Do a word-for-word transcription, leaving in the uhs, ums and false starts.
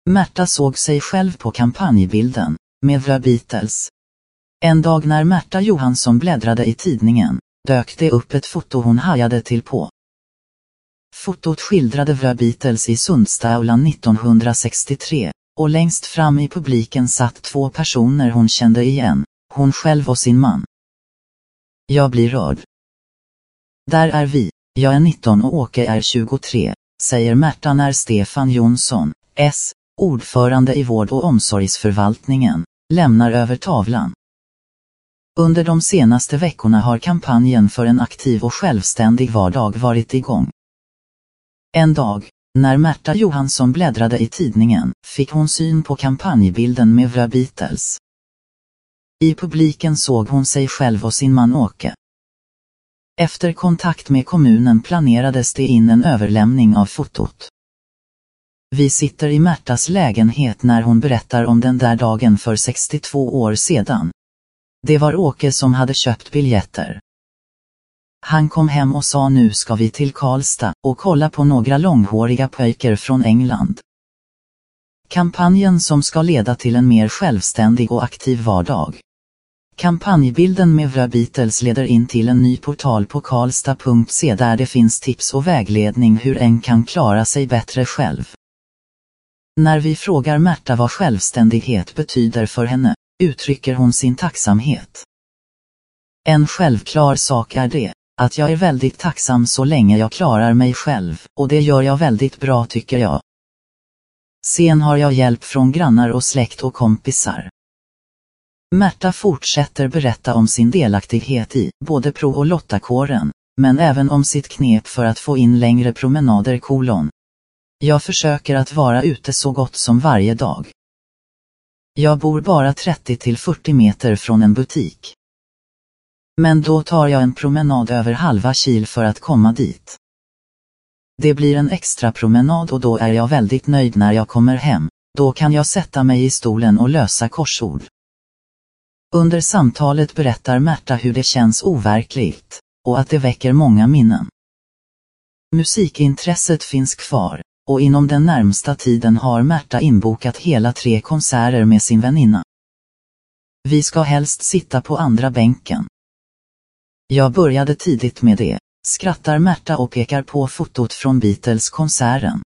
Märta såg sig själv på kampanjbilden med The Beatles. En dag när Märta Johansson bläddrade i tidningen, dök det upp ett foto hon hajade till på. Fotot skildrade The Beatles i Sundstaulan nittonhundrasextiotre, och längst fram i publiken satt två personer hon kände igen, hon själv och sin man. Jag blir rörd. Där är vi, jag är nitton och Åke är tjugotre, säger Märta när Stefan Jonsson, S, ordförande i vård- och omsorgsförvaltningen, lämnar över tavlan. Under de senaste veckorna har kampanjen för en aktiv och självständig vardag varit igång. En dag, när Märta Johansson bläddrade i tidningen, fick hon syn på kampanjbilden med The Beatles. I publiken såg hon sig själv och sin man Åke. Efter kontakt med kommunen planerades det in en överlämning av fotot. Vi sitter i Märtas lägenhet när hon berättar om den där dagen för sextiotvå år sedan. Det var Åke som hade köpt biljetter. Han kom hem och sa nu ska vi till Karlstad och kolla på några långhåriga pojkar från England. Kampanjen som ska leda till en mer självständig och aktiv vardag. Kampanjbilden med The Beatles leder in till en ny portal på karlstad punkt se där det finns tips och vägledning hur en kan klara sig bättre själv. När vi frågar Märta vad självständighet betyder för henne, uttrycker hon sin tacksamhet. En självklar sak är det, att jag är väldigt tacksam så länge jag klarar mig själv, och det gör jag väldigt bra tycker jag. Sen har jag hjälp från grannar och släkt och kompisar. Märta fortsätter berätta om sin delaktighet i både pro- och lottakåren, men även om sitt knep för att få in längre promenader kolon. Jag försöker att vara ute så gott som varje dag. Jag bor bara trettio till fyrtio meter från en butik. Men då tar jag en promenad över halva kil för att komma dit. Det blir en extra promenad och då är jag väldigt nöjd när jag kommer hem, då kan jag sätta mig i stolen och lösa korsord. Under samtalet berättar Märta hur det känns overkligt, och att det väcker många minnen. Musikintresset finns kvar, och inom den närmsta tiden har Märta inbokat hela tre konserter med sin väninna. Vi ska helst sitta på andra bänken. Jag började tidigt med det, skrattar Märta och pekar på fotot från Beatles-konserten.